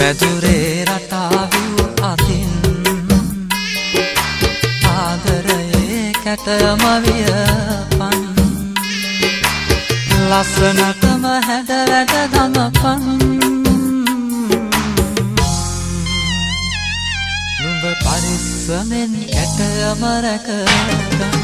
පැදුරේ රටාවූ අතින් ආදරයේ කැටම වියපන් ලස්සනටම හැඩ වැඩ දමපන් නුඹ පරිස්සමෙන් කැටම රැකගන්න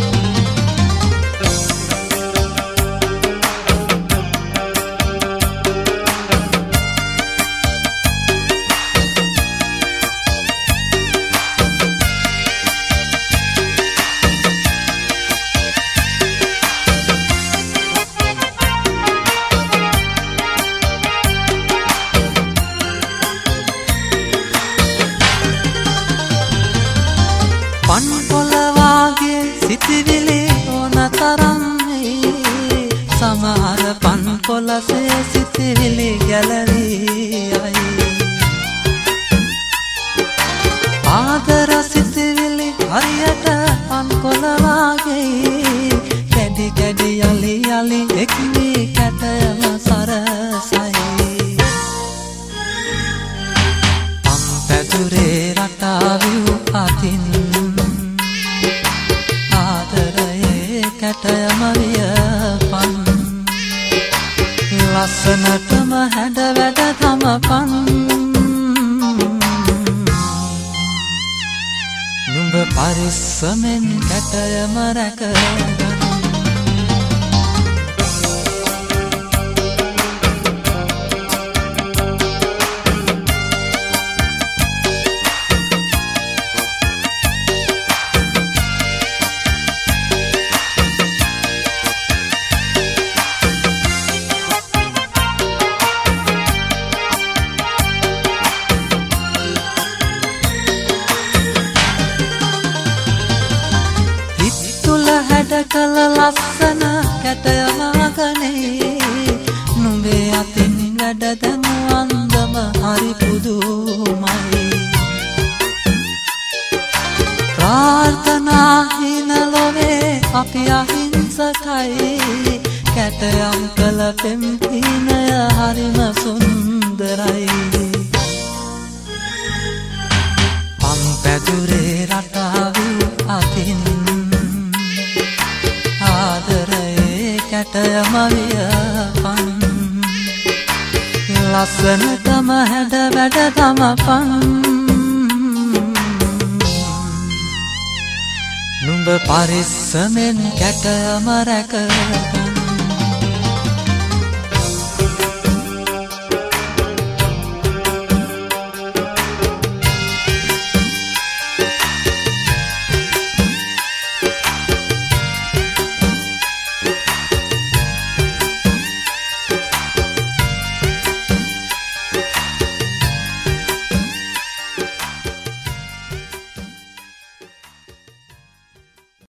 පන් පොළ වාගේ සිතිවිලි ඕන තරම් සමහර පන් පොළසේ සිතිවිලි ගැලවියයි ආදර සිතිවිලි හරියට පන් පොළ වාගේ කැඩි කැඩි යලි යලි එක්වි කැටම සරසයි පන් පැදුරේ රටාවූ අතින් කැටම වියපන් ලස්සනටම හැඩ වැඩ දමපන් නුඹ පරිස්සමෙන් කැටම රැකගන්න කල ලස්සන කැටයමගනේ නුඹේ අතින් වැඩ දැමු අන්දම හරි පුදුමයි ප්‍රාර්ථනා හින ලොවේ අපි අහිංසකයි කැටයම් කළ පෙම්පිනය හරිම සුන්දරයි පන් පැදුරේ රටාවූ අතින් ආදරයේ කැටම වියපන් ලස්සනටම හැඩ වැඩ දමපන් නුඹ පරිස්සමෙන් කැටම රැකගන්න